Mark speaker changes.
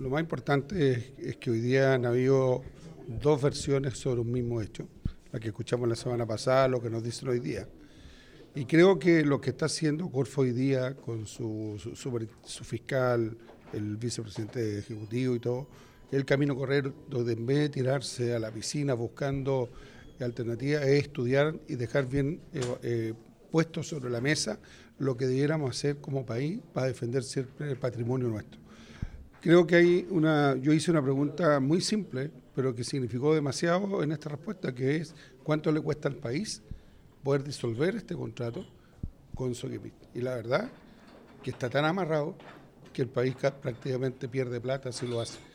Speaker 1: lo más importante es que hoy día han habido dos versiones sobre un mismo hecho, la que escuchamos la semana pasada, lo que nos dicen hoy día. Y creo que lo que está haciendo Corfo hoy día con su fiscal, el vicepresidente ejecutivo y todo, es el camino a correr, donde en vez de tirarse a la piscina buscando alternativas, es estudiar y dejar bien puesto sobre la mesa lo que debiéramos hacer como país para defender siempre el patrimonio nuestro. Creo que yo hice una pregunta muy simple, pero que significó demasiado en esta respuesta, que es ¿cuánto le cuesta al país poder disolver este contrato con Soquimich? Y la verdad que está tan amarrado que el país prácticamente pierde plata si lo hace.